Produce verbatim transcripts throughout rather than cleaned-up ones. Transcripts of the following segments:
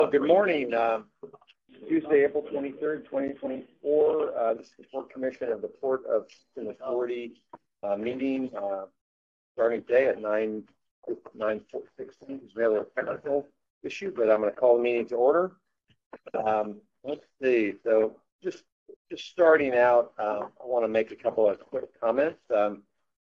Good morning. Uh, Tuesday, April twenty-third, twenty twenty-four. Uh, this is the Port Commission of the Port of Houston Authority uh, meeting uh, starting today at nine sixteen. We have a technical issue, but I'm going to call the meeting to order. Um, let's see. So just just starting out, uh, I want to make a couple of quick comments. Um,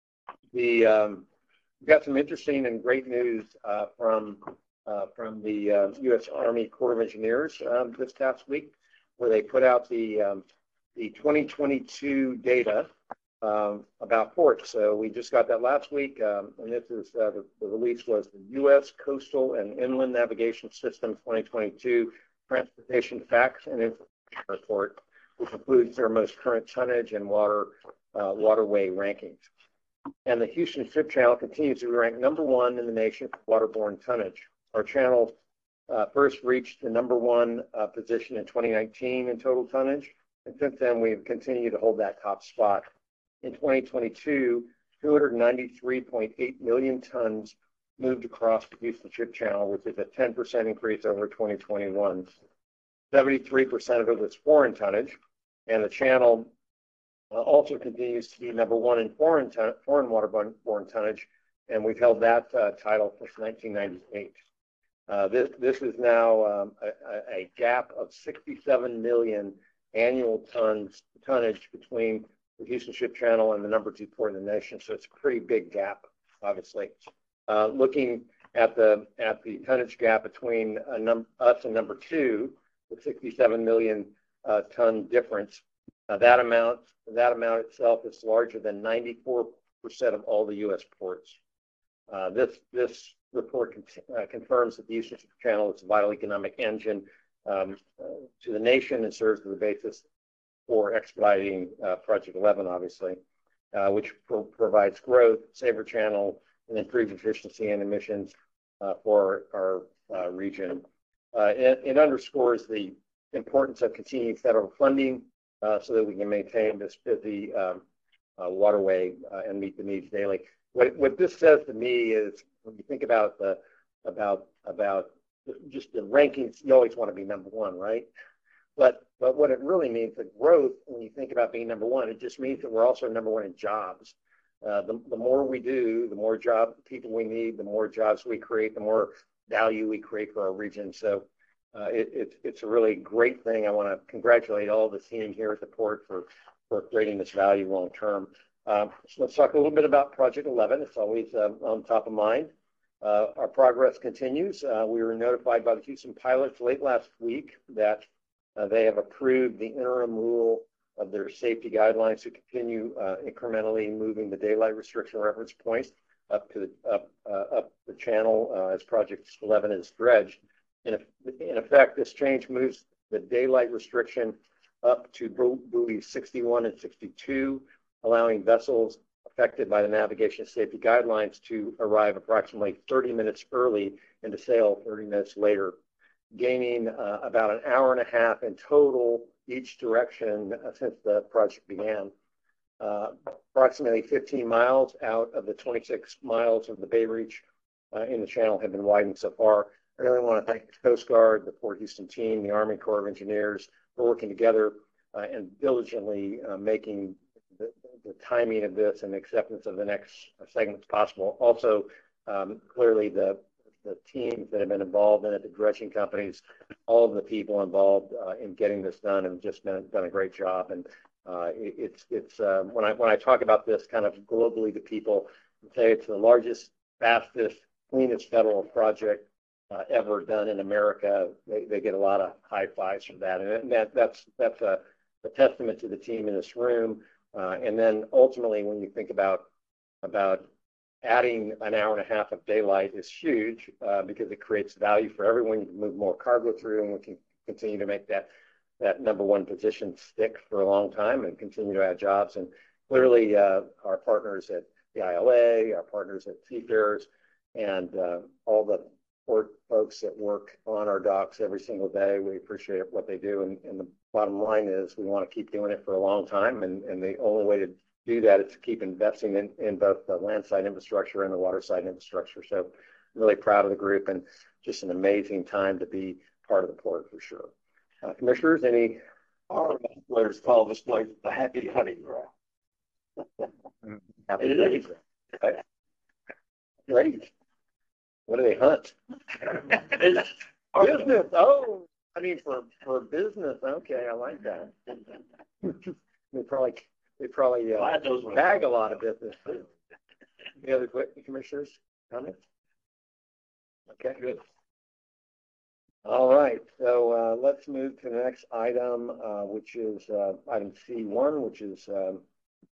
the um, we've got some interesting and great news uh, from. Uh, from the uh, U S Army Corps of Engineers um, this past week, where they put out the um, the twenty twenty-two data um, about ports. So we just got that last week, um, and this is uh, the, the release was the U S Coastal and Inland Navigation System twenty twenty-two Transportation Facts and Information Report, which includes their most current tonnage and water uh, waterway rankings. And the Houston Ship Channel continues to be ranked number one in the nation for waterborne tonnage. Our channel uh, first reached the number one uh, position in twenty nineteen in total tonnage, and since then we've continued to hold that top spot. In twenty twenty-two, two hundred ninety-three point eight million tons moved across the Houston Ship Channel, which is a ten percent increase over twenty twenty-one. seventy-three percent of it was foreign tonnage, and the channel uh, also continues to be number one in foreign, ton foreign waterborne tonnage, and we've held that uh, title since nineteen ninety-eight. Uh, this, this is now um, a, a gap of sixty-seven million annual tons tonnage between the Houston Ship Channel and the number two port in the nation. So it's a pretty big gap, obviously. Uh, looking at the at the tonnage gap between uh, num us and number two, the sixty-seven million uh, ton difference, uh, that amount that amount itself is larger than ninety-four percent of all the U S ports. Uh, this this report con uh, confirms that the Houston Ship Channel is a vital economic engine um, uh, to the nation and serves as the basis for expediting uh, Project eleven, obviously, uh, which pro provides growth, safer channel, and improved efficiency and emissions uh, for our uh, region. Uh, it, it underscores the importance of continuing federal funding uh, so that we can maintain this busy um, uh, waterway uh, and meet the needs daily. What, what this says to me is, when you think about the about about just the rankings, you always want to be number one, right? But but what it really means, the growth, when you think about being number one, it just means that we're also number one in jobs. Uh, the, the more we do, the more job people we need, the more jobs we create, the more value we create for our region. So uh, it, it, it's a really great thing. I want to congratulate all the team here at the port for, for creating this value long term. Um, so let's talk a little bit about Project eleven. It's always uh, on top of mind. Uh, our progress continues. Uh, we were notified by the Houston pilots late last week that uh, they have approved the interim rule of their safety guidelines to continue uh, incrementally moving the daylight restriction reference points up to the, up, uh, up the channel uh, as Project eleven is dredged. In, in effect, this change moves the daylight restriction up to buoys sixty-one and sixty-two, allowing vessels affected by the navigation safety guidelines to arrive approximately thirty minutes early and to sail thirty minutes later, gaining uh, about an hour and a half in total each direction uh, since the project began. Uh, approximately fifteen miles out of the twenty-six miles of the Bay Reach uh, in the channel have been widened so far. I really want to thank the Coast Guard, the Port Houston team, the Army Corps of Engineers for working together uh, and diligently uh, making The, the timing of this and acceptance of the next segments possible. Also, um, clearly the the teams that have been involved in it, the dredging companies, all of the people involved uh, in getting this done have just been done a great job. And uh, it, it's it's uh, when I when I talk about this kind of globally to people, I say it's the largest, fastest, cleanest federal project uh, ever done in America. They, they get a lot of high fives for that, and that that's that's a, a testament to the team in this room. Uh, and then ultimately, when you think about about adding an hour and a half of daylight is huge uh, because it creates value for everyone. You can move more cargo through, and we can continue to make that that number one position stick for a long time and continue to add jobs. And clearly, uh, our partners at the I L A, our partners at Seafarers, and uh, all the port folks that work on our docks every single day, we appreciate what they do. And, and the bottom line is we want to keep doing it for a long time. And, and the only way to do that is to keep investing in, in both the landside infrastructure and the waterside infrastructure. So I'm really proud of the group, and just an amazing time to be part of the port for sure. Uh, commissioners, any? Our players call this place the happy hunting ground. Happy hunting ground. Great. What do they hunt? Business. Oh, I mean for for business. Okay, I like that. They probably they probably uh, bag a lot of business. Any other commissioners comments? Okay, good. All right, so uh, let's move to the next item, uh, which is uh, item C one, which is um,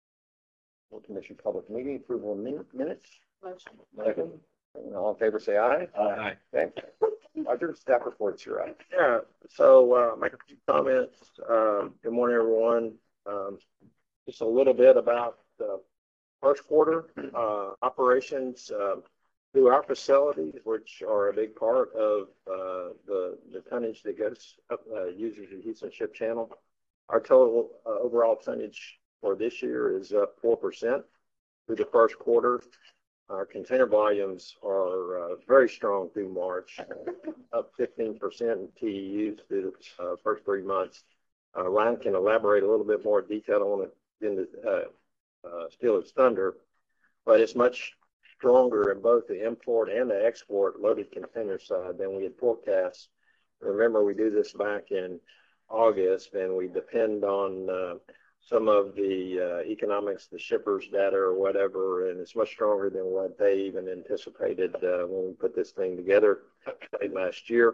Commission public meeting approval of min minutes. Second. All in favor, say aye. Aye. Okay. Roger, staff reports, you're up. Yeah, so uh, make a few comments. Um, good morning, everyone. Um, just a little bit about the first quarter uh, operations uh, through our facilities, which are a big part of uh, the, the tonnage that goes up, uh, uses the Houston Ship Channel. Our total uh, overall tonnage for this year is up four percent through the first quarter. Our container volumes are uh, very strong through March, up fifteen percent in T E Us through the uh, first three months. Uh, Ryan can elaborate a little bit more detail on it in the uh, uh, steal his thunder, but it's much stronger in both the import and the export loaded container side than we had forecast. Remember, we do this back in August, and we depend on uh, some of the uh, economics, the shippers data or whatever, and it's much stronger than what they even anticipated uh, when we put this thing together late last year.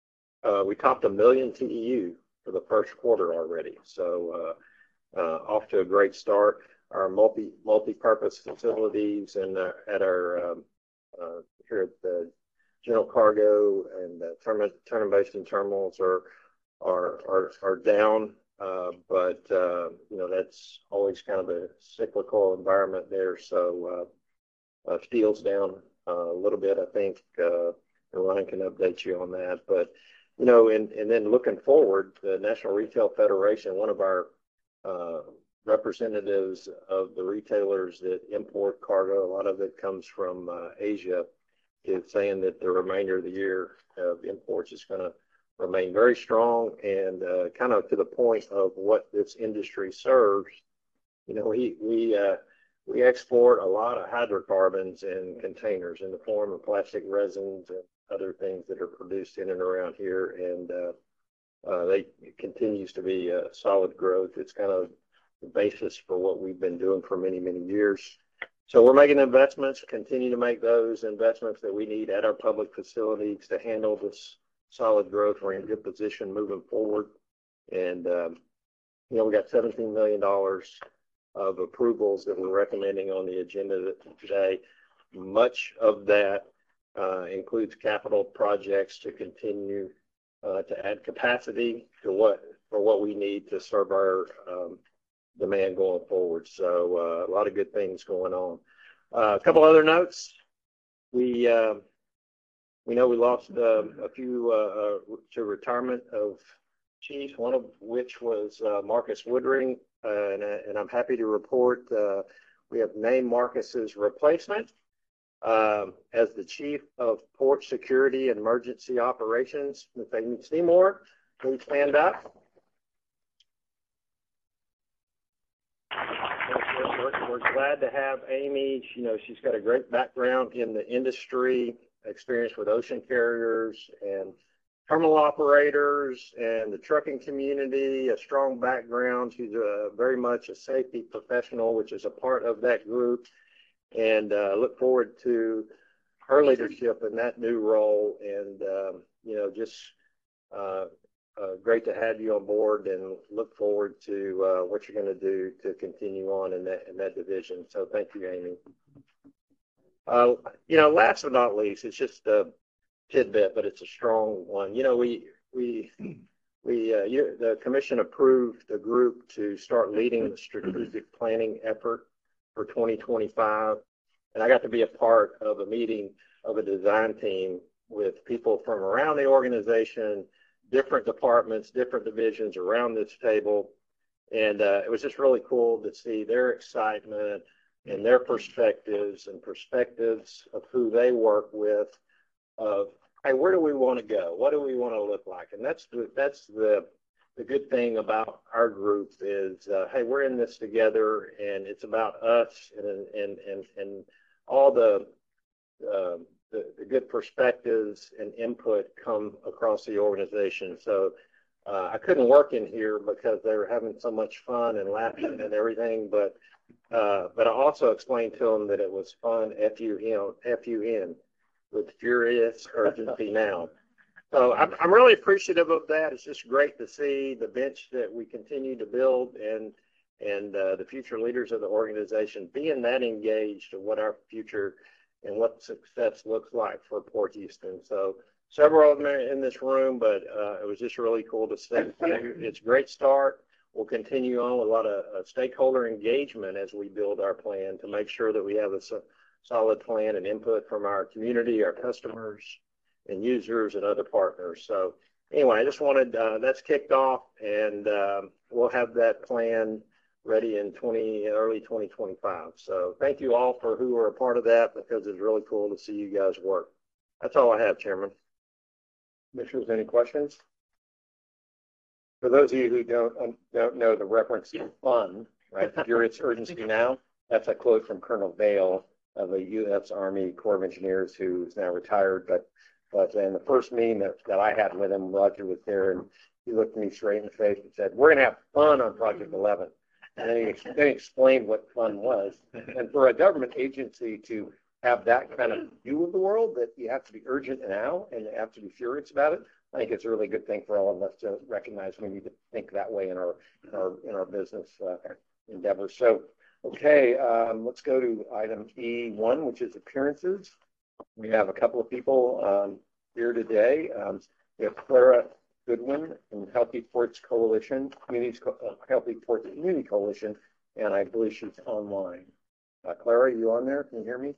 Uh, we topped a million T E U for the first quarter already, so uh, uh, off to a great start. Our multi multi-purpose facilities and uh, at our um, uh, here at the General Cargo and the Terminal Turner Basin terminals are are are, are down. Uh, but, uh, you know, that's always kind of a cyclical environment there. So uh, uh, steel's down uh, a little bit, I think. Uh, and Ryan can update you on that. But, you know, and, and then looking forward, the National Retail Federation, one of our uh, representatives of the retailers that import cargo, a lot of it comes from uh, Asia, is saying that the remainder of the year of imports is going to remain very strong and uh, kind of to the point of what this industry serves. You know, we we uh, we export a lot of hydrocarbons in containers in the form of plastic resins and other things that are produced in and around here, and uh, uh, they it continues to be a solid growth. It's kind of the basis for what we've been doing for many many years. So we're making investments, continue to make those investments that we need at our public facilities to handle this solid growth. We're in a good position moving forward. And, um, you know, we got seventeen million dollars of approvals that we're recommending on the agenda today. Much of that uh, includes capital projects to continue uh, to add capacity to what for what we need to serve our um, demand going forward. So uh, a lot of good things going on. Uh, a couple other notes. We uh, We know we lost uh, a few uh, uh, to retirement of chiefs, one of which was uh, Marcus Woodring, uh, and, and I'm happy to report uh, we have named Marcus's replacement um, as the Chief of Port Security and Emergency Operations. Miz Amy Seymour, please stand up. We're, we're glad to have Amy. You know, she's got a great background in the industry, experience with ocean carriers and terminal operators and the trucking community, a strong background. She's a, very much a safety professional, which is a part of that group, and uh, look forward to her leadership in that new role. And, um, you know, just uh, uh, great to have you on board, and look forward to uh, what you're going to do to continue on in that, in that division. So thank you, Amy. Uh, you know, last but not least, it's just a tidbit, but it's a strong one. You know, we we we uh, you, the commission approved a group to start leading the strategic planning effort for twenty twenty-five, and I got to be a part of a meeting of a design team with people from around the organization, different departments, different divisions around this table, and uh, it was just really cool to see their excitement and their perspectives and perspectives of who they work with, of hey, where do we want to go? What do we want to look like? And that's the, that's the, the good thing about our group is, uh, hey, we're in this together, and it's about us and and and and all the uh, the, the good perspectives and input come across the organization. So uh, I couldn't work in here because they were having so much fun and laughing and everything, but uh, but I also explained to them that it was fun, F U N, F U N, with furious urgency now. So I'm, I'm really appreciative of that. It's just great to see the bench that we continue to build and and uh, the future leaders of the organization being that engaged in what our future and what success looks like for Port Houston. So several of them are in this room, but uh, it was just really cool to see. It's a great start. We'll continue on with a lot of uh, stakeholder engagement as we build our plan to make sure that we have a so solid plan and input from our community, our customers, and users and other partners. So anyway, I just wanted, uh, that's kicked off, and um, we'll have that plan ready in twenty early twenty twenty-five. So thank you all for who are a part of that, because it's really cool to see you guys work. That's all I have, Chairman. Commissioners, any questions? For those of you who don't um, don't know the reference to fun, right? Furious urgency now. That's a quote from Colonel Vale of the U S Army Corps of Engineers, who is now retired. But but in the first meeting that, that I had with him, Roger was there, and he looked me straight in the face and said, "We're going to have fun on Project eleven." And then he, then he explained what fun was. And for a government agency to have that kind of view of the world, that you have to be urgent now and you have to be furious about it, I think it's a really good thing for all of us to recognize we need to think that way in our in our, in our business uh, endeavors. So, okay, um, let's go to item E one, which is appearances. We have a couple of people um, here today. Um, we have Clara Goodwin from Healthy Ports Coalition, Communities, uh, Healthy Ports Community Coalition, and I believe she's online. Uh, Clara, are you on there? Can you hear me?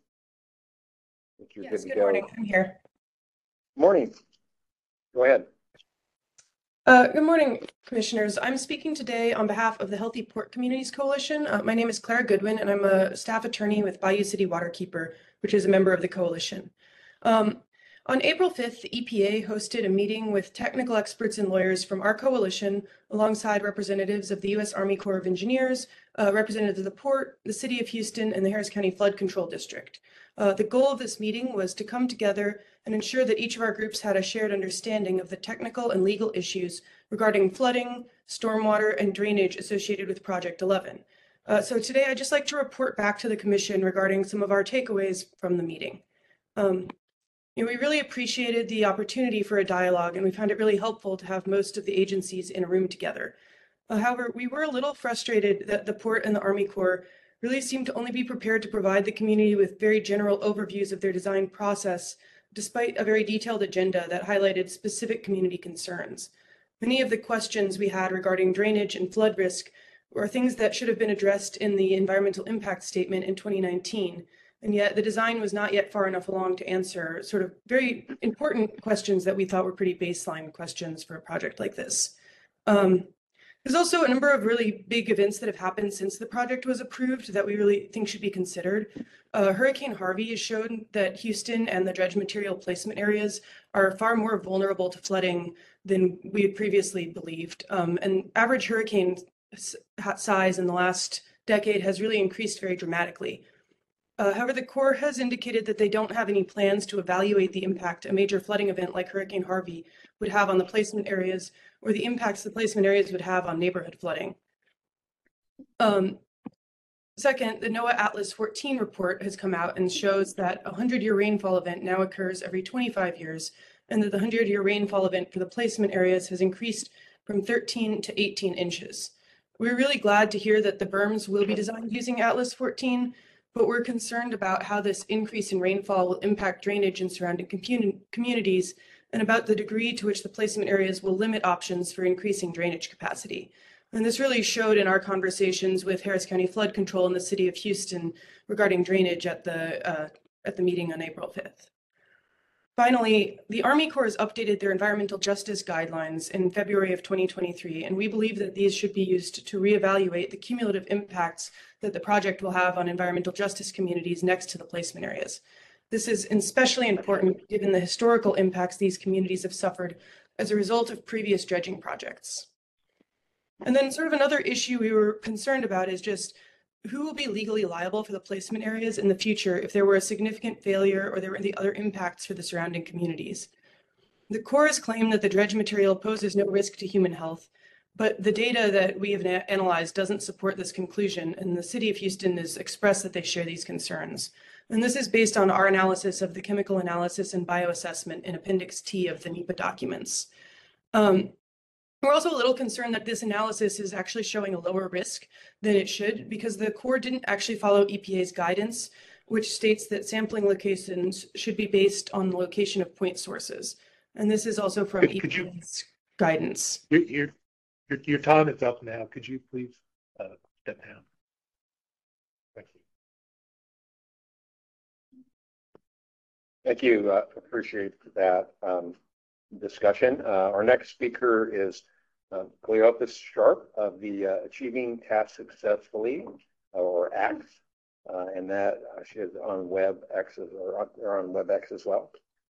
I think you're Yes, good to good go. morning. I'm here. Morning. Go ahead. Uh, good morning, commissioners. I'm speaking today on behalf of the Healthy Port Communities Coalition. Uh, my name is Clara Goodwin, and I'm a staff attorney with Bayou City Waterkeeper, which is a member of the coalition. Um, on April fifth, the E P A hosted a meeting with technical experts and lawyers from our coalition, alongside representatives of the U S Army Corps of Engineers, uh, representatives of the port, the City of Houston, and the Harris County Flood Control District. Uh, the goal of this meeting was to come together and ensure that each of our groups had a shared understanding of the technical and legal issues regarding flooding, stormwater, and drainage associated with Project eleven. Uh, so today I'd just like to report back to the Commission regarding some of our takeaways from the meeting. Um, you know, we really appreciated the opportunity for a dialogue, and we found it really helpful to have most of the agencies in a room together. Uh, however, we were a little frustrated that the Port and the Army Corps really seemed to only be prepared to provide the community with very general overviews of their design process, despite a very detailed agenda that highlighted specific community concerns. Many of the questions we had regarding drainage and flood risk were things that should have been addressed in the environmental impact statement in twenty nineteen, and yet the design was not yet far enough along to answer sort of very important questions that we thought were pretty baseline questions for a project like this. Um, There's also a number of really big events that have happened since the project was approved that we really think should be considered. Uh, Hurricane Harvey has shown that Houston and the dredge material placement areas are far more vulnerable to flooding than we had previously believed. Um, and average hurricane size in the last decade has really increased very dramatically. Uh, however, the Corps has indicated that they don't have any plans to evaluate the impact a major flooding event like Hurricane Harvey would have on the placement areas, or the impacts the placement areas would have on neighborhood flooding. Um, second, the NOAA Atlas fourteen report has come out and shows that a hundred-year rainfall event now occurs every twenty-five years, and that the hundred-year rainfall event for the placement areas has increased from thirteen to eighteen inches. We're really glad to hear that the berms will be designed using Atlas fourteen, but we're concerned about how this increase in rainfall will impact drainage in surrounding communities, and about the degree to which the placement areas will limit options for increasing drainage capacity. And this really showed in our conversations with Harris County Flood Control and the City of Houston regarding drainage at the, uh, at the meeting on April fifth. Finally, the Army Corps has updated their environmental justice guidelines in February of twenty twenty-three, and we believe that these should be used to reevaluate the cumulative impacts that the project will have on environmental justice communities next to the placement areas. This is especially important given the historical impacts these communities have suffered as a result of previous dredging projects. And then sort of another issue we were concerned about is just who will be legally liable for the placement areas in the future if there were a significant failure or there were any other impacts for the surrounding communities. The Corps has claimed that the dredge material poses no risk to human health, but the data that we have analyzed doesn't support this conclusion, and the City of Houston has expressed that they share these concerns. And this is based on our analysis of the chemical analysis and bioassessment in Appendix T of the NEPA documents. Um, We're also a little concerned that this analysis is actually showing a lower risk than it should because the Corps didn't actually follow E P A's guidance, which states that sampling locations should be based on the location of point sources. And this is also from Could- E could P A's you- guidance. Your, your, your, your time is up now. Could you please uh, step down? Thank you. Thank you. Uh, appreciate that um, discussion. Uh, our next speaker is uh, Cleopas Sharp of the uh, Achieving Task Successfully, or ACTS, uh, and that uh, she is on WebEx or, or on WebEx as well.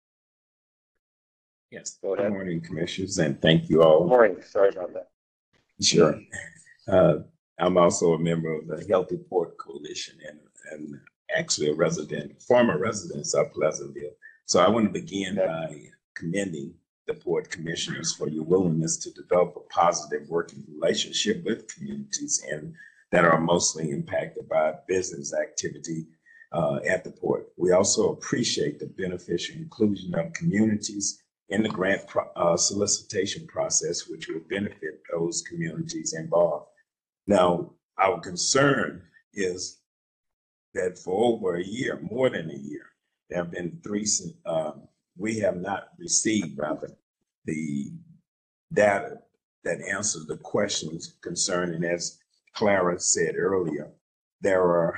Yes. Go ahead. Good morning, commissioners, and thank you all. Good morning. Sorry about that. Sure. Uh, I'm also a member of the Healthy Port Coalition and, and actually a resident, former resident of Pleasantville. So I want to begin Okay. by commending the Port Commissioners for your willingness to develop a positive working relationship with communities and that are mostly impacted by business activity uh, at the port. We also appreciate the beneficial inclusion of communities in the grant pro- uh, solicitation process, which will benefit those communities involved. Now, our concern is that for over a year, more than a year, there have been three, um, we have not received rather the data that answers the questions concerning, as Clara said earlier, there are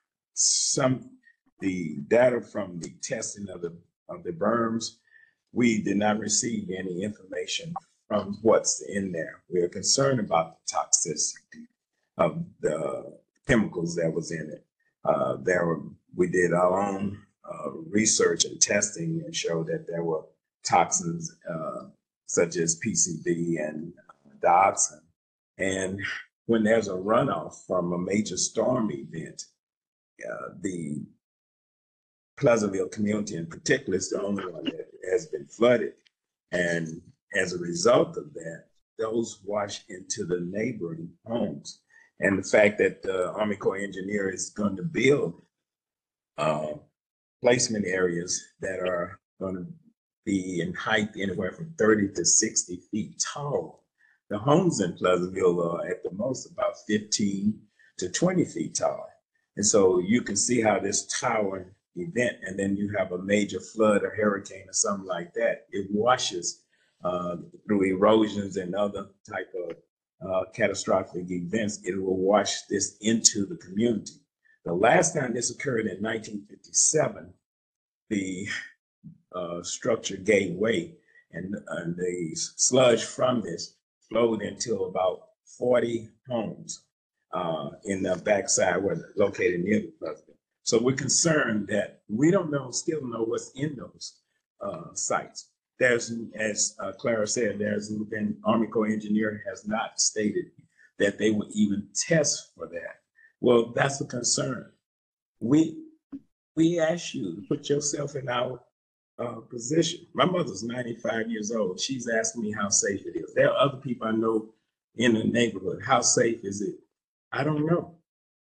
some, the data from the testing of the, of the berms, we did not receive any information from what's in there. We are concerned about the toxicity of the chemicals that was in it. Uh, there were, we did our own uh, research and testing and showed that there were toxins uh, such as P C B and dioxin. And when there's a runoff from a major storm event, uh, the Pleasantville community in particular is the only one that has been flooded. And as a result of that, those wash into the neighboring homes. And the fact that the Army Corps engineer is going to build uh, placement areas that are going to be in height anywhere from thirty to sixty feet tall. The homes in Pleasantville are at the most about fifteen to twenty feet tall. And so you can see how this tower event, and then you have a major flood or hurricane or something like that, it washes uh, through erosions and other type of uh, catastrophic events. It will wash this into the community. The last time this occurred in nineteen fifty-seven, the uh, structure gave way, and, and the sludge from this flowed into about forty homes uh, in the backside where located near the Pleasantville. So we're concerned that we don't know, still know what's in those uh, sites. There's, as uh, Clara said, there's been, Army Corps engineer has not stated that they would even test for that. Well, that's a concern. We, we ask you to put yourself in our uh, position. My mother's ninety-five years old. She's asking me how safe it is. There are other people I know in the neighborhood. How safe is it? I don't know.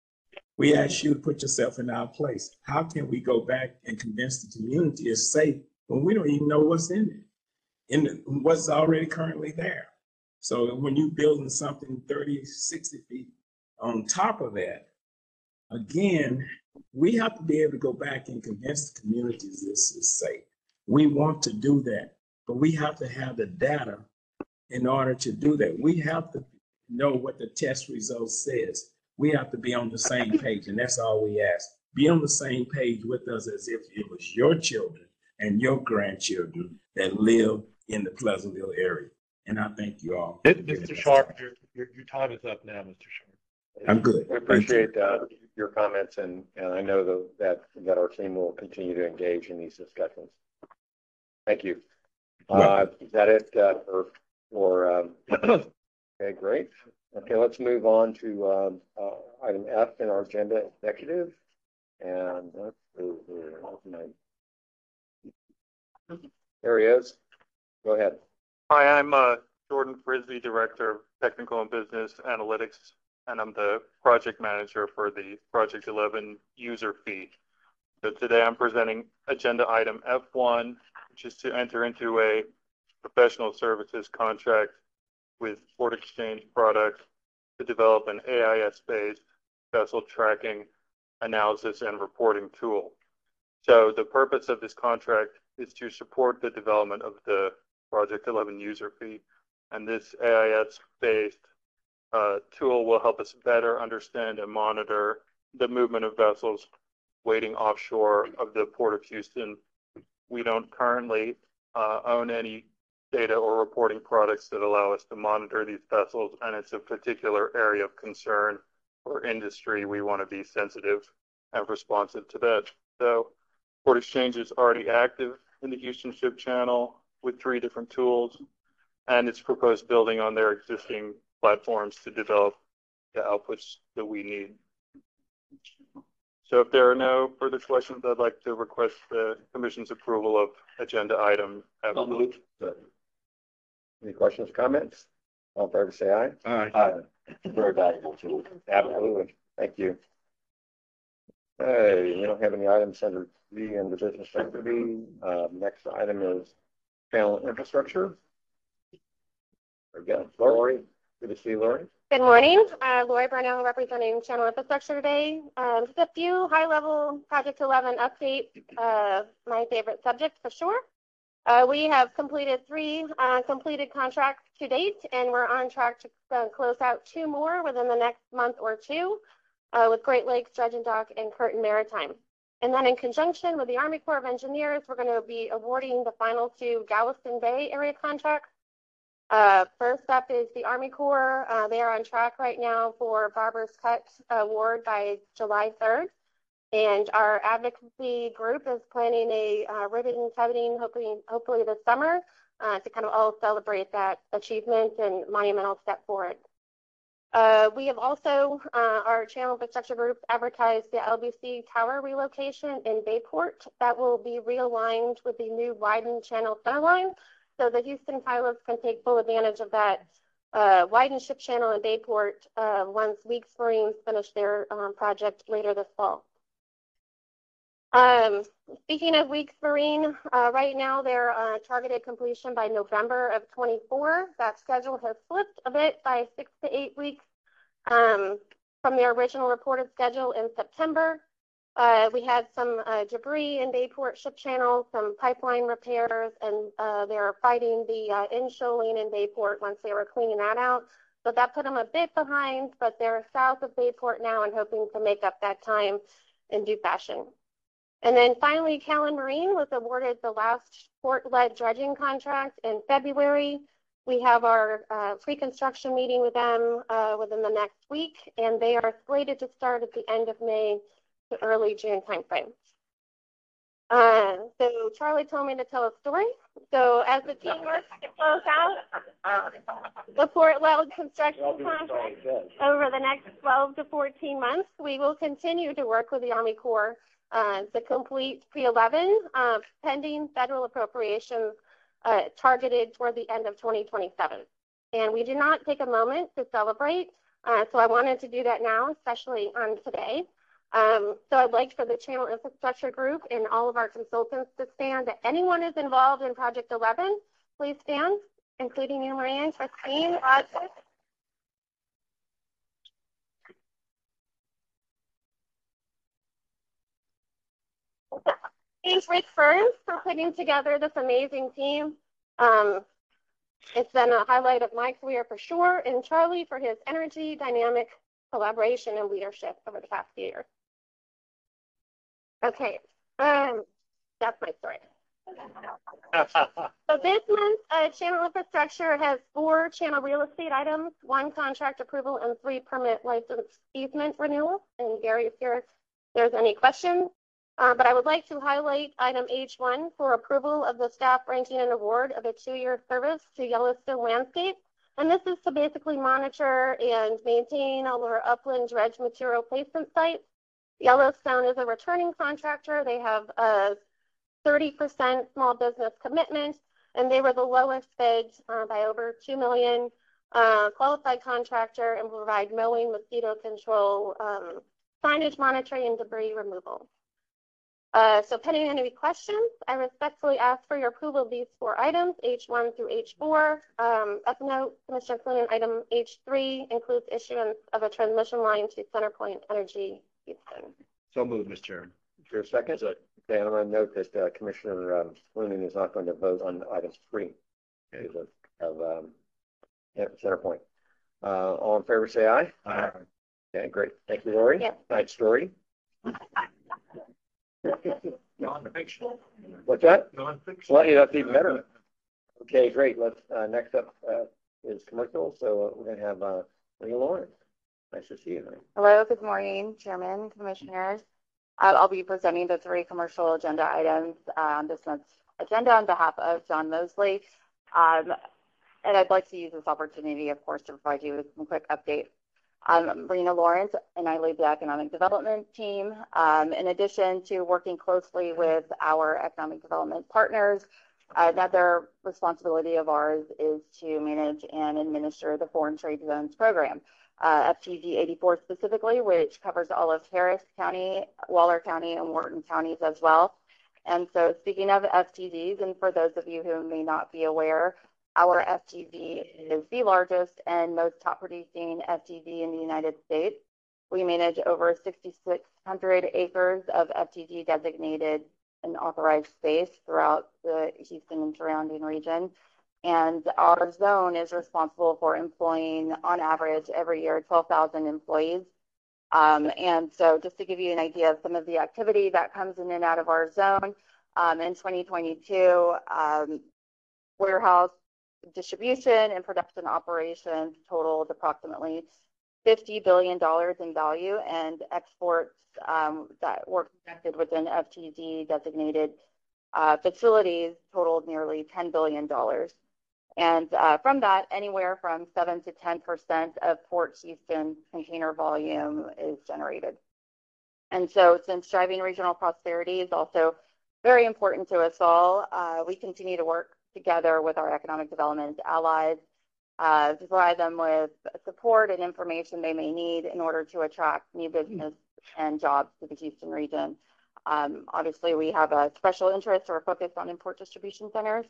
We ask you to put yourself in our place. How can we go back and convince the community it's safe when we don't even know what's in it, in the, what's already currently there? So when you're building something thirty, sixty feet on top of that, again, we have to be able to go back and convince the communities this is safe. We want to do that, but we have to have the data in order to do that. We have to know what the test result says. We have to be on the same page, and that's all we ask. Be on the same page with us as if it was your children and your grandchildren that live in the Pleasantville area. And I thank you all. Mister Sharp, your, your, your time is up now, Mister Sharp. I'm good. We Thank you. appreciate uh, your comments, and, and I know tho- that, that our team will continue to engage in these discussions. Thank you. Uh, Welcome. is that it uh, for, for um, okay, great. Okay, let's move on to um, uh, item F in our agenda, executive. And let's move here. There he is. Go ahead. Hi, I'm uh, Jordan Frisbee, Director of Technical and Business Analytics, and I'm the project manager for the Project eleven user fee. So today I'm presenting agenda item F one, which is to enter into a professional services contract with Port Exchange Products to develop an A I S-based vessel tracking, analysis, and reporting tool. So the purpose of this contract is to support the development of the Project eleven user fee, and this A I S-based uh, tool will help us better understand and monitor the movement of vessels waiting offshore of the Port of Houston. We don't currently uh, own any data or reporting products that allow us to monitor these vessels, and it's a particular area of concern for industry. We want to be sensitive and responsive to that. So Port Exchange is already active in the Houston Ship Channel with three different tools, and it's proposed building on their existing platforms to develop the outputs that we need. So if there are no further questions, I'd like to request the Commission's approval of agenda item F. So moved. Any questions, comments? All in favor, say aye. Aye. Very valuable tool. Absolutely. Thank you. Hey, we don't have any items under B in the business activity. Uh, next item is channel infrastructure. Again, Lori. Good to see you, Lori. Good morning. Uh, Lori Burnell representing Channel Infrastructure today. Um, just a few high-level Project eleven updates, uh, my favorite subject for sure. Uh, we have completed three uh, completed contracts to date, and we're on track to uh, close out two more within the next month or two uh, with Great Lakes, Dredge and Dock, and Curtin Maritime. And then in conjunction with the Army Corps of Engineers, we're going to be awarding the final two Galveston Bay area contracts. Uh, first up is the Army Corps. Uh, they are on track right now for Barber's Cut award by July third. And our advocacy group is planning a uh, ribbon cutting, hopefully, hopefully this summer, uh, to kind of all celebrate that achievement and monumental step forward. Uh, we have also, uh, our channel infrastructure group advertised the L B C tower relocation in Bayport that will be realigned with the new widened channel centerline, so the Houston pilots can take full advantage of that uh, widened ship channel in Bayport uh, once Weeks Marines finish their um, project later this fall. Um, speaking of Weeks Marine, uh, right now they're uh, targeted completion by November of twenty-four. That schedule has slipped a bit by six to eight weeks um, from their original reported schedule in September. Uh, we had some uh, debris in Bayport Ship Channel, some pipeline repairs, and uh, they're fighting the uh, in-shoaling in Bayport once they were cleaning that out. So that put them a bit behind, but they're south of Bayport now and hoping to make up that time in due fashion. And then finally, Callan Marine was awarded the last port-led dredging contract in February. We have our uh, pre-construction meeting with them uh, within the next week, and they are slated to start at the end of May to early June timeframe. Uh, so Charlie told me to tell a story. So as the team works to close out the port-led construction contract over the next twelve to fourteen months, we will continue to work with the Army Corps Uh, to complete P eleven uh, pending federal appropriations uh, targeted toward the end of twenty twenty-seven. And we do not take a moment to celebrate, uh, so I wanted to do that now, especially on today. Um, so I'd like for the Channel Infrastructure Group and all of our consultants to stand. If anyone is involved in Project eleven, please stand, including you, Marianne, Christine, Roger. Thanks, Rick Burns, for putting together this amazing team. Um, it's been a highlight of my career for sure, and Charlie for his energy, dynamic collaboration, and leadership over the past year. Okay, um, that's my story. So this month, uh, Channel Infrastructure has four channel real estate items, one contract approval, and three permit license easement renewals. And Gary is here if there's any questions. Uh, but I would like to highlight item H one for approval of the staff ranking and award of a two-year service to Yellowstone Landscape. And this is to basically monitor and maintain all our upland dredge material placement sites. Yellowstone is a returning contractor. They have a thirty percent small business commitment, and they were the lowest bid uh, by over two million dollars, uh, qualified contractor, and provide mowing, mosquito control, um, signage monitoring, and debris removal. Uh, so pending any questions, I respectfully ask for your approval of these four items, H one through H four. Um, of note, Commissioner Flynn, item H three includes issuance of a transmission line to CenterPoint Energy Houston. So moved, Mister Chairman. Is there a second? Okay, and I'm going to note that uh, Commissioner um, Flynn is not going to vote on item three because of, of um, CenterPoint. Uh, all in favor, say aye. Aye. Okay, great. Thank you, Lori. Yes. Nice story. Non-fiction. What's that? Non-fiction. Well, yeah, that's even better. Okay, great. Let's, uh, next up uh, is commercial. So uh, we're going to have uh, Leah Lawrence. Nice to see you. Honey. Hello, good morning, Chairman, Commissioners. Uh, I'll be presenting the three commercial agenda items on this month's agenda on behalf of John Mosley. Um, and I'd like to use this opportunity, of course, to provide you with some quick updates. I'm Marina Lawrence, and I lead the economic development team. Um, in addition to working closely with our economic development partners, another responsibility of ours is to manage and administer the Foreign Trade Zones program, uh, F T Z eighty-four specifically, which covers all of Harris County, Waller County, and Wharton counties as well. And so speaking of F T Zs, and for those of you who may not be aware, our F T Z is the largest and most top producing F T Z in the United States. We manage over six thousand six hundred acres of F T Z designated and authorized space throughout the Houston and surrounding region. And our zone is responsible for employing, on average, every year, twelve thousand employees. Um, and so just to give you an idea of some of the activity that comes in and out of our zone, um, in twenty twenty-two, um, warehouse distribution and production operations totaled approximately fifty billion dollars in value, and exports um, that were conducted within F T Z designated uh, facilities totaled nearly ten billion dollars. And uh, from that, anywhere from seven to ten percent of Port Houston container volume is generated. And so since driving regional prosperity is also very important to us all, uh, we continue to work together with our economic development allies uh, to provide them with support and information they may need in order to attract new business and jobs to the Houston region. Um, obviously, we have a special interest or focus on import distribution centers.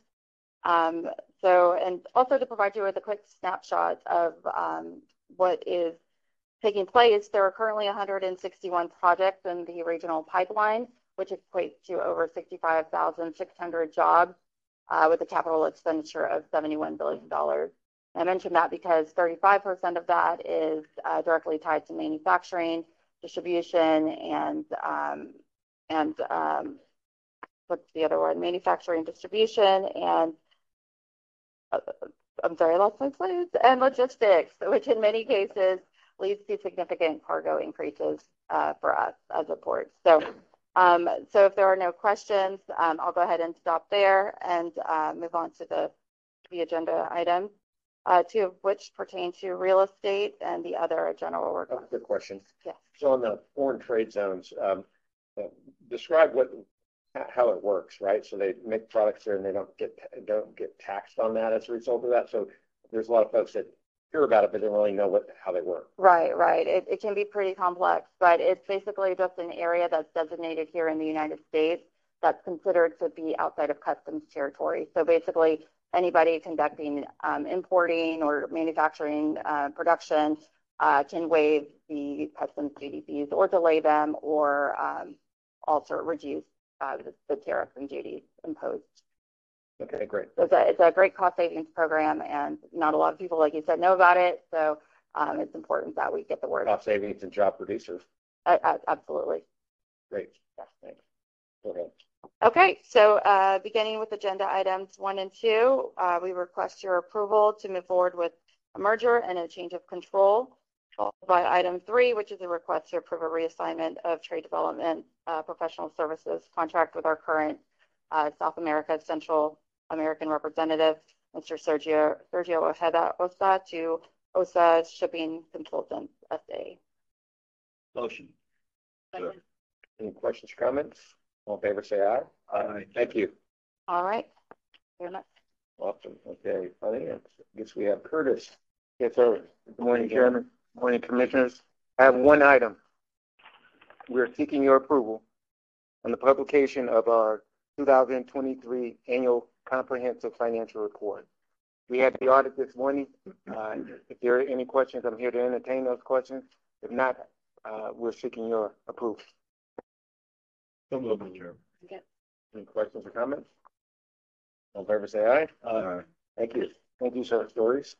Um, so, and also to provide you with a quick snapshot of um, what is taking place, there are currently one hundred sixty-one projects in the regional pipeline, which equates to over sixty-five thousand six hundred jobs uh, with a capital expenditure of seventy-one billion dollars. I mentioned that because thirty-five percent of that is uh, directly tied to manufacturing, distribution, and um, and um, what's the other one? Manufacturing, distribution, and uh, I'm sorry, I lost my place. And logistics, which in many cases leads to significant cargo increases uh, for us as a port. So, um, so if there are no questions, um, I'll go ahead and stop there and uh, move on to the the agenda items. Uh, two of which pertain to real estate and the other a general work. Oh, good question. Yes. So on the foreign trade zones, um, uh, describe what how it works, right? So they make products there and they don't get don't get taxed on that as a result of that. So there's a lot of folks that hear about it but don't really know what how they work. Right, right. It, it can be pretty complex, but it's basically just an area that's designated here in the United States that's considered to be outside of customs territory. So basically, anybody conducting um, importing or manufacturing uh, production uh, can waive the customs duty fees or delay them, or um, also reduce uh, the, the tariffs and duties imposed. Okay, great. So it's a, it's a great cost savings program, and not a lot of people, like you said, know about it. So um, it's important that we get the word out. Cost savings and job producers. Uh, uh, absolutely. Great. Thanks. Go ahead. Okay, so uh, beginning with agenda items one and two, uh, we request your approval to move forward with a merger and a change of control. Followed by item three, which is a request to approve a reassignment of trade development uh, professional services contract with our current uh, South America Central American representative, Mister Sergio Sergio Ojeda Osa, to Osa Shipping Consultants S A. Motion. Any questions, or comments? All in favor, say aye. Aye. Thank you. All right. Very much. Awesome. Okay, finance. Guess we have Curtis. Yes, sir. Good morning, Chairman. Good morning, Commissioners. I have one item. We're seeking your approval on the publication of our two thousand twenty-three Annual Comprehensive Financial Report. We had the audit this morning. Uh, if there are any questions, I'm here to entertain those questions. If not, uh, we're seeking your approval. So moved, Chairman. Any questions or comments? All in favor, say aye. Aye. Thank you. Thank you, sir. Stories?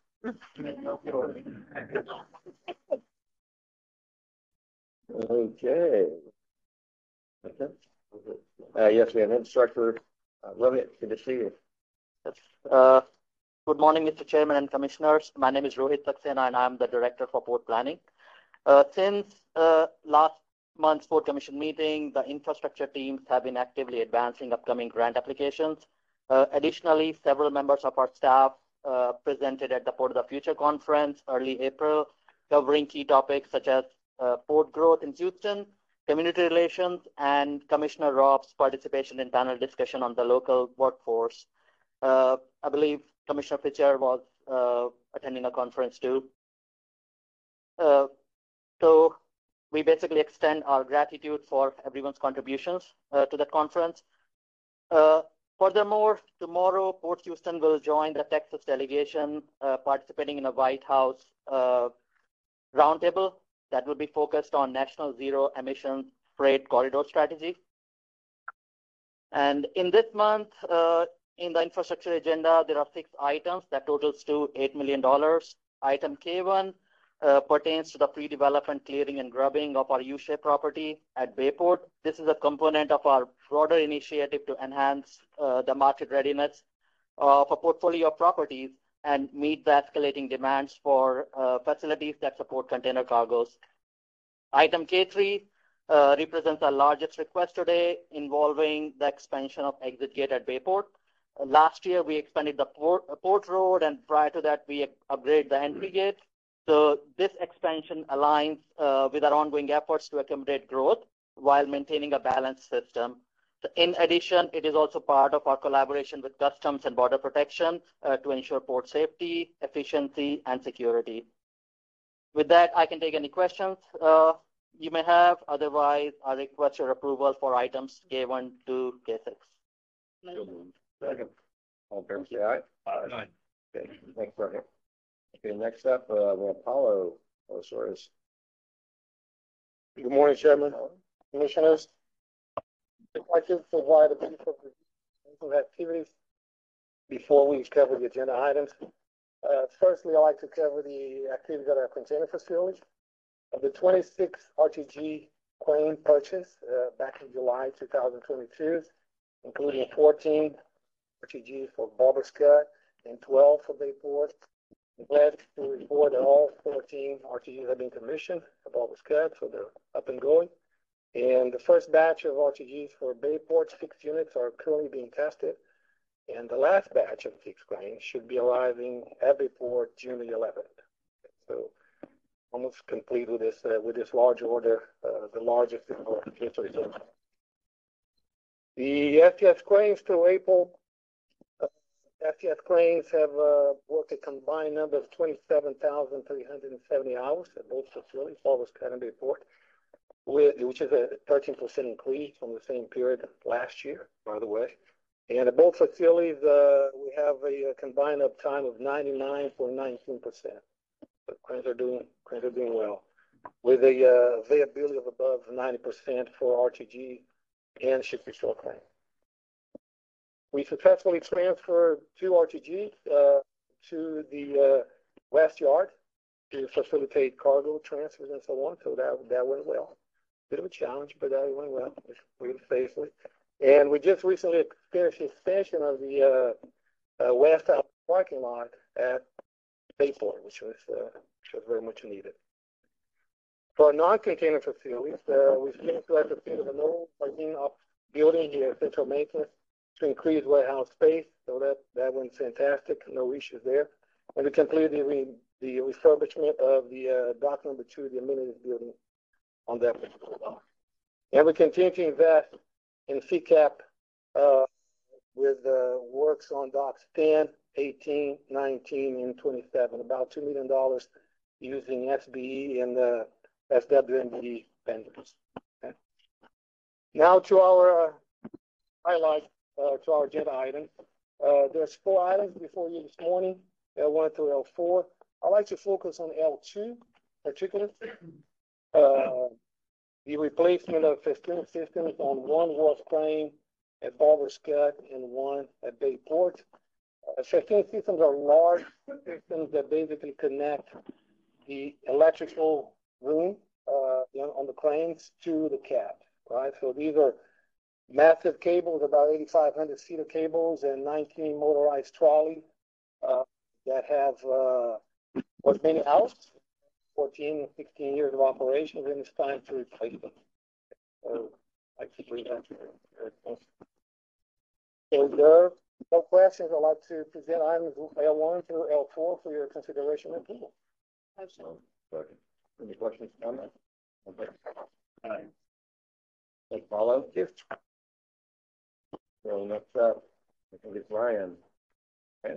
Okay. Okay. Uh, yes, we have instructor. Uh, love it. Good to see you. Uh, Good morning, Mister Chairman and Commissioners. My name is Rohit Saxena, and I'm the Director for Port Planning. Uh, since uh, last month's Port Commission meeting, the infrastructure teams have been actively advancing upcoming grant applications. Uh, additionally, several members of our staff uh, presented at the Port of the Future conference early April, covering key topics such as uh, port growth in Houston, community relations, and Commissioner Rob's participation in panel discussion on the local workforce. Uh, I believe Commissioner Pitcher was uh, attending a conference too. Uh, so we basically extend our gratitude for everyone's contributions uh, to that conference. Uh, furthermore, tomorrow Port Houston will join the Texas delegation uh, participating in a White House uh, roundtable that will be focused on national zero emission freight corridor strategy. And in this month, uh, in the infrastructure agenda, there are six items that totals to eight million dollars. Item K one uh, pertains to the pre-development clearing and grubbing of our U-shaped property at Bayport. This is a component of our broader initiative to enhance uh, the market readiness of a portfolio of properties and meet the escalating demands for uh, facilities that support container cargoes. Item K three uh, represents our largest request today, involving the expansion of exit gate at Bayport. Uh, last year, we expanded the port, uh, port road, and prior to that, we upgraded the entry gate. So this expansion aligns uh, with our ongoing efforts to accommodate growth while maintaining a balanced system. In addition, it is also part of our collaboration with Customs and Border Protection uh, to ensure port safety, efficiency, and security. With that, I can take any questions uh, you may have. Otherwise, I request your approval for items K one to K six. Second. All in favor, say aye. Aye. Okay, thanks, Rohit. Okay, next up, uh, we have Paulo Osoris. Good morning, Chairman, Commissioners. I'd like to provide a brief overview of activities before we cover the agenda items. Uh, firstly, I'd like to cover the activities at our container facility. Of the twenty-six R T G claim purchased uh, back in July two thousand twenty-two, including fourteen R T Gs for Barber's Cut and twelve for Bayport. I'm glad to report that all fourteen R T Gs have been commissioned for Barber's Cut, so they're up and going. And the first batch of R T Gs for Bayport, six units, are currently being tested. And the last batch of fixed claims should be arriving at Bayport June the eleventh. So almost complete with this uh, with this large order, uh, the largest in our history. So the F T S claims through April, uh, F T S claims have uh, worked a combined number of twenty-seven thousand three hundred seventy hours at both facilities, Barber's Cut and Bayport, which is a thirteen percent increase from the same period last year, by the way. And at both facilities, uh, we have a, a combined uptime of ninety-nine point one nine percent. The cranes are doing cranes are doing well, with a uh, availability of above ninety percent for R T G and ship restore cranes. We successfully transferred two R T Gs uh, to the uh, West Yard to facilitate cargo transfers and so on. So that that went well. Bit of a challenge, but that went well. We completed safely. And we just recently finished the expansion of the uh, uh, west out parking lot at Bayport, which was, uh, which was very much needed. For our non-container facilities, uh, we finished to execute the no parking up building here at Central Maintenance to increase warehouse space. So that, that went fantastic, no issues there. And we completed the, re, the refurbishment of the uh, dock number two, the amenities building on that particular dock. And we continue to invest in C CAP uh, with uh, works on docks ten, eighteen, nineteen, and twenty-seven, about two million dollars using S B E and uh, S W N D vendors. Okay. Now to our uh, highlight, uh, to our agenda items. Uh, there's four items before you this morning, L one through L four. I'd like to focus on L two particularly. Uh, the replacement of fifteen systems on one wharf crane at Barber's Cut and one at Bayport. Uh, fifteen systems are large systems that basically connect the electrical room uh, you know, on the cranes to the cab, right? So these are massive cables, about eighty-five hundred feet of cables and nineteen motorized trolleys uh, that have uh, what many out, fourteen, sixteen years of operations, and it's time to replace them. So I keep reading that. So there are no questions. I'd like to present items L one through L four for your consideration and approval. Any questions, comments? Okay. All right. Let's follow. Yes. So next up, I think it's Ryan. Okay.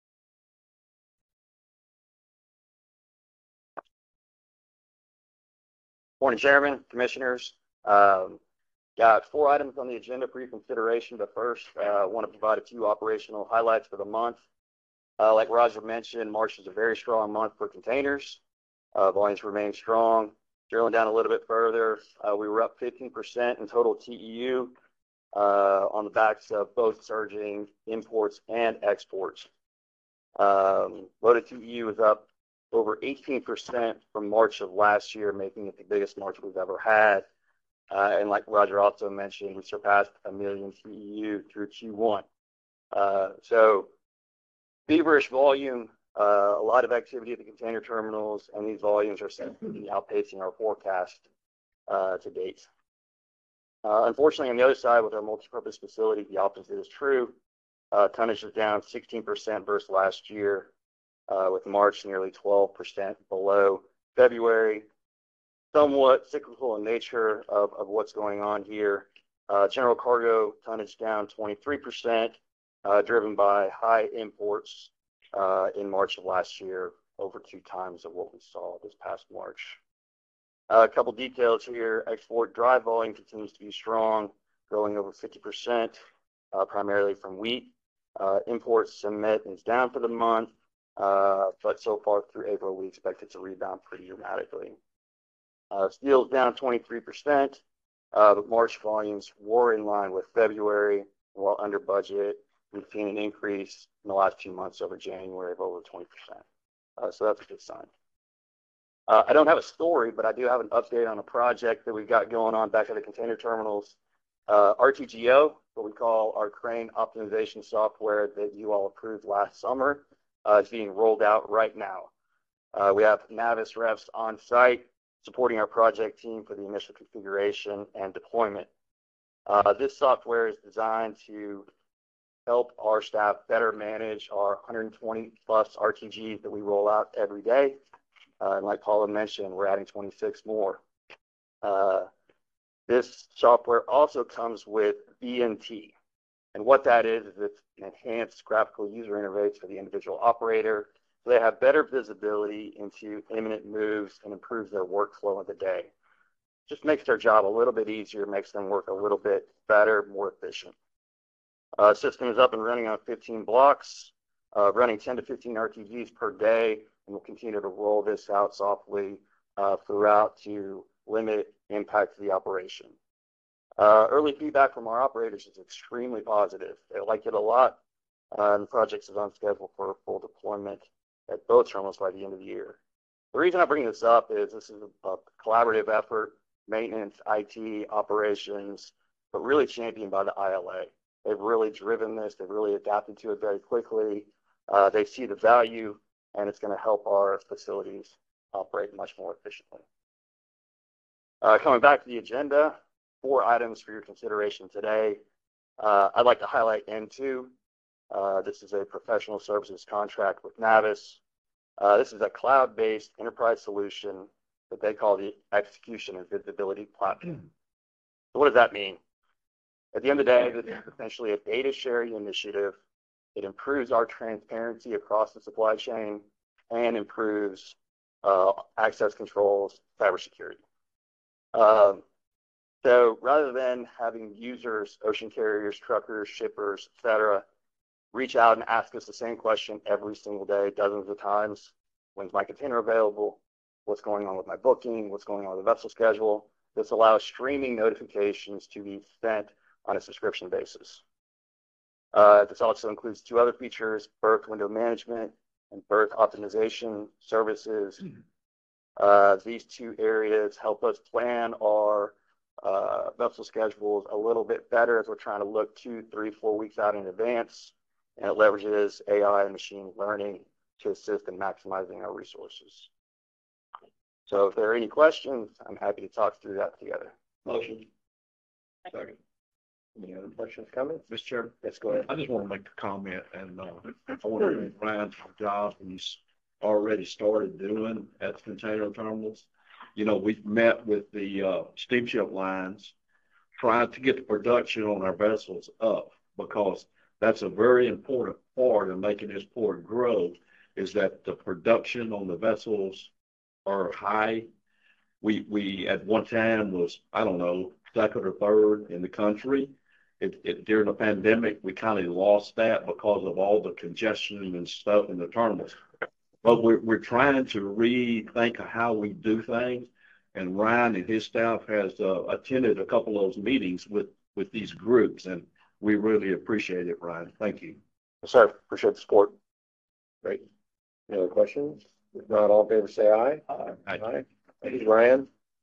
Morning, Chairman, Commissioners. Um, got four items on the agenda for your consideration, but first, uh, I want to provide a few operational highlights for the month. Uh, like Roger mentioned, March is a very strong month for containers. Uh, volumes remain strong. Drilling down a little bit further, uh, we were up fifteen percent in total T E U uh, on the backs of both surging imports and exports. Um, loaded T E U is up over eighteen percent from March of last year, making it the biggest March we've ever had. Uh, and like Roger also mentioned, we surpassed a million T E U through Q one. Uh, so feverish volume, uh, a lot of activity at the container terminals, and these volumes are significantly outpacing our forecast uh, to date. Uh, unfortunately, on the other side, with our multi-purpose facility, the opposite is true. Uh, tonnage is down sixteen percent versus last year, uh, with March nearly twelve percent below February. Somewhat cyclical in nature of, of what's going on here. Uh, general cargo tonnage down twenty-three percent, uh, driven by high imports uh, in March of last year, over two times of what we saw this past March. Uh, a couple details here. Export dry volume continues to be strong, growing over fifty percent, uh, primarily from wheat. Uh, imports cement is down for the month, uh, but so far through April, we expect it to rebound pretty dramatically. Uh, steel is down twenty-three percent, uh, but March volumes were in line with February, while under budget. We've seen an increase in the last few months over January of over twenty percent. Uh, so that's a good sign. Uh, I don't have a story, but I do have an update on a project that we've got going on back at the container terminals. Uh, R T G O, what we call our crane optimization software that you all approved last summer, uh, is being rolled out right now. Uh, we have Navis reps on site supporting our project team for the initial configuration and deployment. Uh, this software is designed to help our staff better manage our one hundred twenty plus R T Gs that we roll out every day. Uh, and like Paula mentioned, we're adding twenty-six more. Uh, this software also comes with B N T. And what that is, is it's an enhanced graphical user interface for the individual operator. So they have better visibility into imminent moves and improves their workflow of the day. Just makes their job a little bit easier, makes them work a little bit better, more efficient. Uh, system is up and running on fifteen blocks, uh, running ten to fifteen R T Gs per day, and we'll continue to roll this out softly uh, throughout to limit impact to the operation. Uh, early feedback from our operators is extremely positive. They like it a lot, uh, and the project is on schedule for full deployment at both terminals by the end of the year. The reason I bring this up is this is a, a collaborative effort, maintenance, I T, operations, but really championed by the I L A. They've really driven this. They've really adapted to it very quickly. Uh, they see the value, and it's going to help our facilities operate much more efficiently. Uh, coming back to the agenda, four items for your consideration today. Uh, I'd like to highlight N two. Uh, this is a professional services contract with Navis. Uh, this is a cloud-based enterprise solution that they call the Execution and Visibility Platform. So what does that mean? At the end of the day, this is essentially a data sharing initiative. It improves our transparency across the supply chain and improves uh, access controls, cybersecurity. Um, so rather than having users, ocean carriers, truckers, shippers, et cetera, reach out and ask us the same question every single day, dozens of times, when's my container available? What's going on with my booking? What's going on with the vessel schedule? This allows streaming notifications to be sent on a subscription basis. Uh, this also includes two other features, berth window management and berth optimization services. Uh, these two areas help us plan our uh, vessel schedules a little bit better as we're trying to look two, three, four weeks out in advance. And it leverages A I and machine learning to assist in maximizing our resources. So if there are any questions, I'm happy to talk through that together. Motion. Second. Any other questions, comments? Mister Chairman, Let's go ahead. I just want to make a comment, and uh, I want to thank Ryan for the job he's already started doing at the container terminals. You know, we've met with the uh, steamship lines, trying to get the production on our vessels up, because that's a very important part of making this port grow, is that the production on the vessels are high. We, we at one time was, I don't know, second or third in the country. It, it, during the pandemic, we kind of lost that because of all the congestion and stuff in the terminals. But we're, we're trying to rethink how we do things. And Ryan and his staff has uh, attended a couple of those meetings with, with these groups. And we really appreciate it, Ryan. Thank you. Yes, sir. Appreciate the support. Great. Any other questions? If not, all in favor, say aye. Aye. Aye. Thank you, Ryan.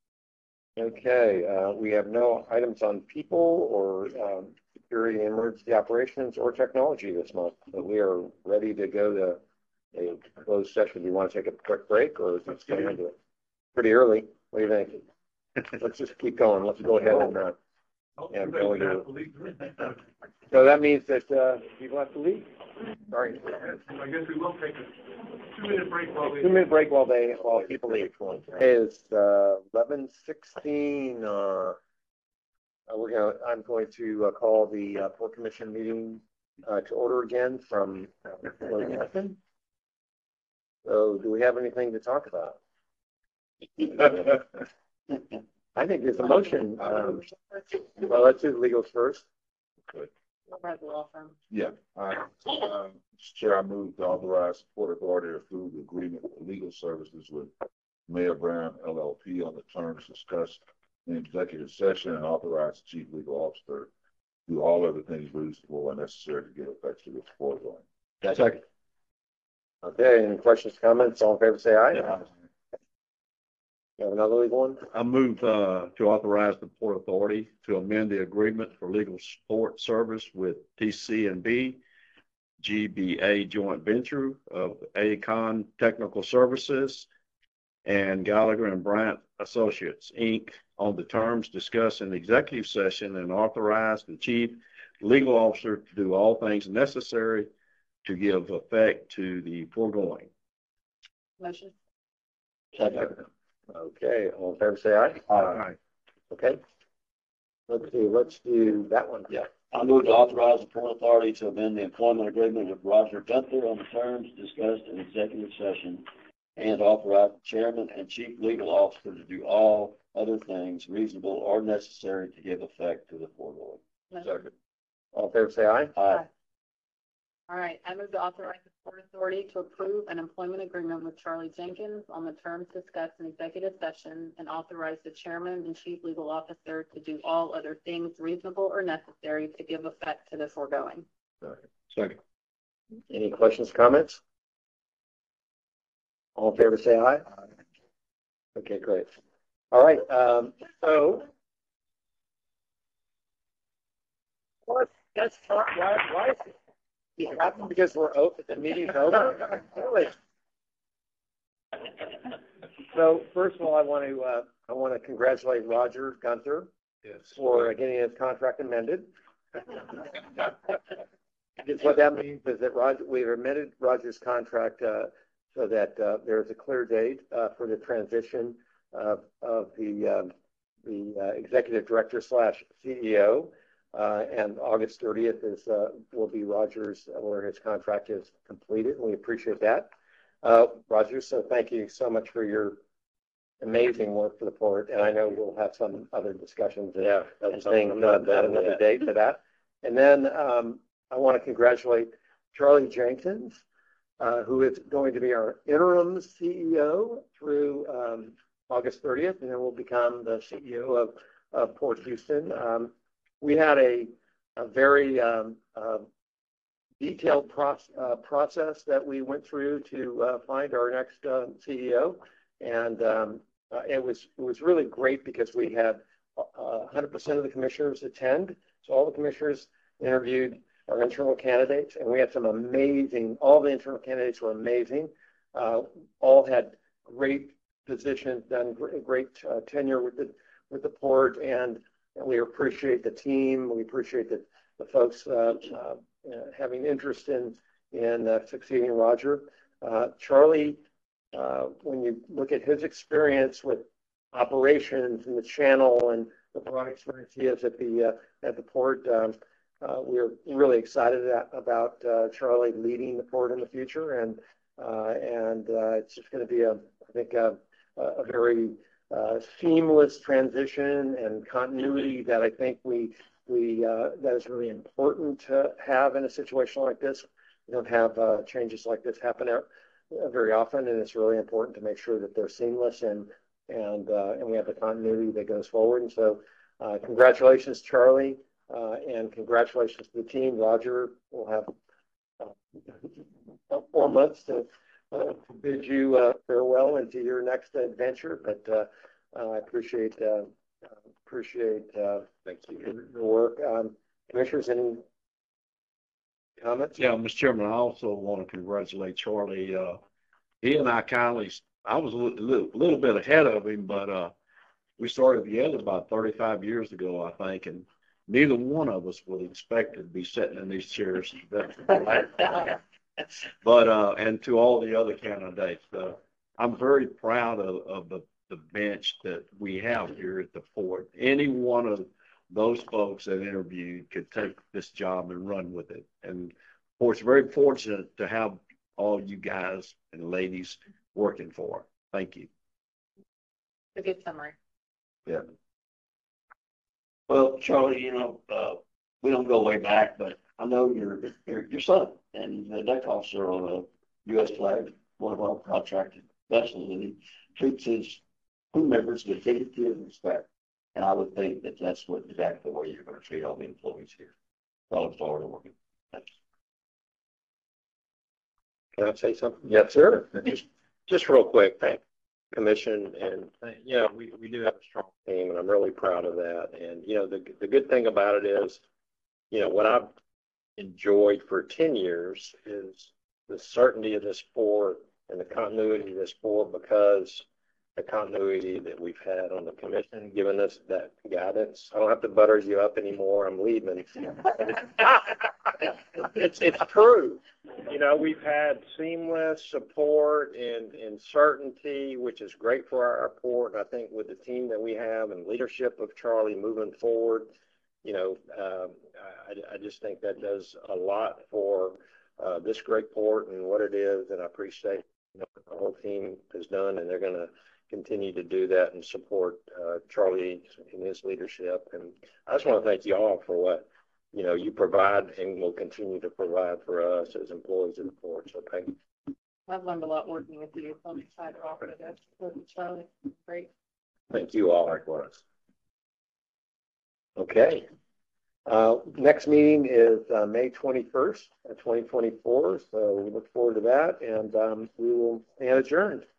Okay, uh, we have no items on people or um, security, emergency operations, or technology this month, but we are ready to go to a closed session. Do you want to take a quick break, or is it going into it? Pretty early. What do you think? Let's just keep going. Let's go ahead and uh, yeah, go into it. So that means that uh, people have to leave. Sorry. I guess we will take a two-minute break while they. Two-minute break while they, while people leave. It is uh, eleven sixteen. Uh, we're gonna. I'm going to uh, call the uh, Port Commission meeting uh, to order again from. Uh, so, do we have anything to talk about? I think there's a motion. Um, well, let's do the legals first. Good. Law firm. Yeah, I, um, Chair, I move to authorize Port Authority to approve the agreement for legal services with Mayor Brown L L P on the terms discussed in executive session, and authorize the Chief Legal Officer to do all other things reasonable and necessary to give effect to this foregoing. Second. Okay, any questions, comments? All in favor, say aye. Yeah. You have another legal one? I move uh, to authorize the Port Authority to amend the agreement for legal support service with T C and B, G B A joint venture of ACON Technical Services and Gallagher and Bryant Associates, Incorporated, on the terms discussed in executive session, and authorize the Chief Legal Officer to do all things necessary to give effect to the foregoing. Motion. Second. Okay, all in favor, say aye. Aye. Okay. Let's do, let's do that one. Yeah. I move to authorize the Port Authority to amend the employment agreement with Roger Gunther on the terms discussed in executive session, and authorize the Chairman and Chief Legal Officer to do all other things reasonable or necessary to give effect to the foregoing. Second. All in favor, say aye. Aye. All right, I move to authorize the Port Authority to approve an employment agreement with Charlie Jenkins on the terms discussed in executive session, and authorize the Chairman and Chief Legal Officer to do all other things reasonable or necessary to give effect to the foregoing. Second. Any questions, comments? All in favor, say aye. Okay, great. All right, um, so What? That's not, why, why is it? It happened because we're open, the meeting's over? Really? So first of all, I want to, uh, I want to congratulate Roger Gunther Yes. for getting his contract amended. Because what that means is that Roger, we've amended Roger's contract, uh, so that, uh, there's a clear date, uh, for the transition of, of the, um, the, uh, executive director slash C E O. Uh, and August thirtieth is, uh, will be Roger's, uh, where his contract is completed. We appreciate that. Uh, Roger, so thank you so much for your amazing work for the port. And I know we'll have some other discussions and, Yeah, and that's things something uh, I'm at another date for that. And then, um, I want to congratulate Charlie Jenkins, uh, who is going to be our interim C E O through, um, August thirtieth, and then will become the C E O of, of Port Houston. Um, we had a, a very, um, uh, detailed proce- uh, process that we went through to uh, find our next uh, C E O, and um, uh, it was it was really great because we had uh, one hundred percent of the commissioners attend. So all the commissioners interviewed our internal candidates, and we had some amazing. All the internal candidates were amazing. Uh, all had great positions, done great, great uh, tenure with the with the port, and, and we appreciate the team. We appreciate the the folks. Uh, uh, Uh, having interest in in uh, succeeding Roger. Uh, Charlie, uh, when you look at his experience with operations in the channel and the broad experience he has at the uh, at the port, um, uh, we're really excited at, about uh, Charlie leading the port in the future, and uh, and uh, it's just going to be a I think a, a very uh, seamless transition and continuity that I think we. We, uh, that is really important to have in a situation like this. We don't have uh, changes like this happen uh, very often, and it's really important to make sure that they're seamless and and uh, and we have the continuity that goes forward. And so, uh, congratulations, Charlie, uh, and congratulations to the team. Roger will have uh, four months to, uh, to bid you uh, farewell into your next adventure, but uh, uh, I appreciate. Uh, Appreciate uh, thank you your work. Um, commissioners, any comments? Yeah, Mister Chairman, I also want to congratulate Charlie. Uh, he and I kindly, I was a little, little bit ahead of him, but uh, we started together about thirty-five years ago, I think, and neither one of us would expect to be sitting in these chairs. But uh, and to all the other candidates, uh, I'm very proud of, of the the bench that we have here at the port. Any one of those folks that interviewed could take this job and run with it. And of course, very fortunate to have all you guys and ladies working for it. Thank you. A good summary. Yeah. Well, Charlie, you know, uh, we don't go way back, but I know your your, your son and the deck officer on a U S flag, one of our contracted vessels, and he treats his crew members with dignity and respect. And I would think that that's what exactly the way you're going to treat all the employees here. I look forward to working. Thanks. Can I say something? Yes, sir. Just, just real quick, thank Commission, and uh, you know, we, we do have a strong team, and I'm really proud of that. And you know, the the good thing about it is, you know, what I've enjoyed for ten years is the certainty of this sport and the continuity of this sport, because the continuity that we've had on the commission, giving us that guidance. I don't have to butter you up anymore. I'm leaving. It's, it's true. You know, we've had seamless support and, and certainty, which is great for our port. And I think with the team that we have and leadership of Charlie moving forward, you know, um, I, I just think that does a lot for uh, this great port and what it is. And I appreciate, you know, what the whole team has done, and they're going to continue to do that and support uh, Charlie in his leadership. And I just want to thank you all for what, you know, you provide and will continue to provide for us as employees of the port. So thank you. I've learned a lot working with you. I'm excited to offer to go to Charlie. Great. Thank you all. Likewise. Okay. Uh, next meeting is uh, May twenty-first, twenty twenty-four. So we look forward to that, and um, we will stand adjourned.